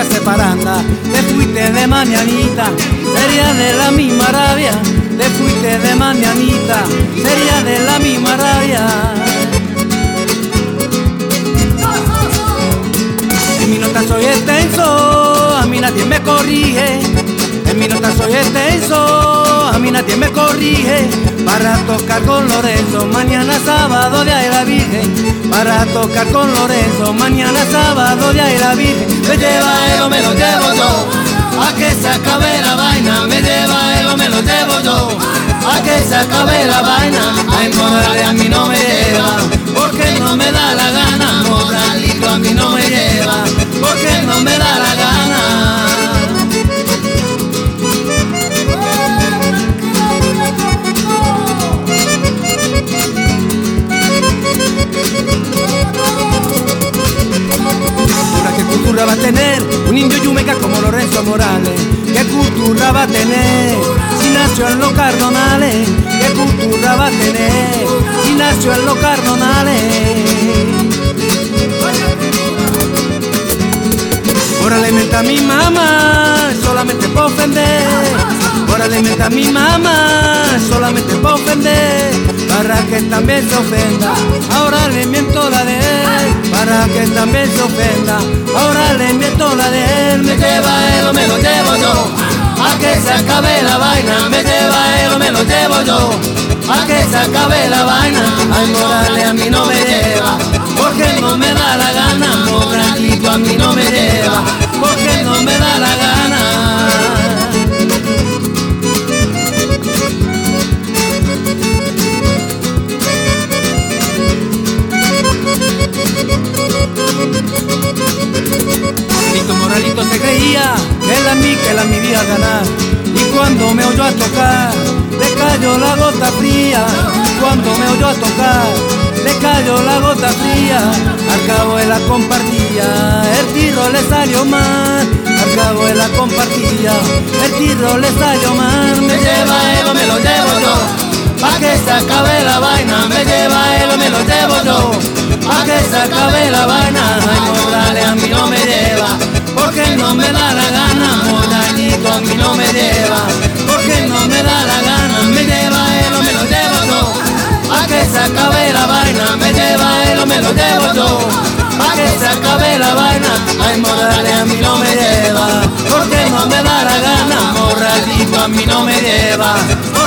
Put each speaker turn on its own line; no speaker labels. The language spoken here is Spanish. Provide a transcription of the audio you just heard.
estás separando. Te fuiste de mañanita, sería de la misma rabia. Te fuiste de mañanita, sería de la misma rabia. En mi nota soy extenso, a mí nadie me corrige. En mi nota soy extenso, a mí nadie me corrige. Para tocar con Lorenzo, mañana sábado de ahí la Virgen. Para tocar con Lorenzo, mañana sábado de ahí la Virgen. Me lleva él o me lo llevo yo, a que se acabe la vaina. Me lleva él o me lo llevo yo, a que se acabe la vaina. Ay, Morales a mí no me lleva, porque no me da la gana. Moralito a mí no me lleva, porque no me da la gana. ¿Qué cultura va a tener un indio yumeca como Lorenzo Morales? ¿Qué cultura va a tener si nació en los Cardonales? ¿Qué cultura va a tener si nació en los Cardonales? Ahora alimenta a mi mamá solamente por ofender. Ahora alimenta a mi mamá solamente por ofender. Para que también se ofenda, ahora le miento la de él. Para que también se ofenda, ahora le miento la de él. Me lleva él o me lo llevo yo, a que se acabe la vaina. Me lleva él o me lo llevo yo, a que se acabe la vaina. Ay, Morales a mí no me lleva, porque no me da la gana. Moralito a mí no me lleva, porque no me da la gana. Moralito se creía que la mi vida ganar. Y cuando me oyó a tocar, le cayó la gota fría. Y cuando me oyó a tocar, le cayó la gota fría. Al cabo de la compartilla, el tiro le salió mal. Al cabo de la compartilla, el tiro le salió mal. Me lleva él o me lo llevo yo, pa' que se acabe la vaina. Me lleva él o me lo llevo yo, pa' que se acabe la vaina. Ay, Morales a mí no me lleva, porque no me da la gana. Moralito a mí no me lleva, porque no me da la gana. Me lleva él o me lo llevo yo, a que se acabe la vaina. Me lleva él o me lo llevo yo, a que se acabe la vaina. Ay, Morales a mí no me lleva, porque no me da la gana. Moralito a mí no me lleva.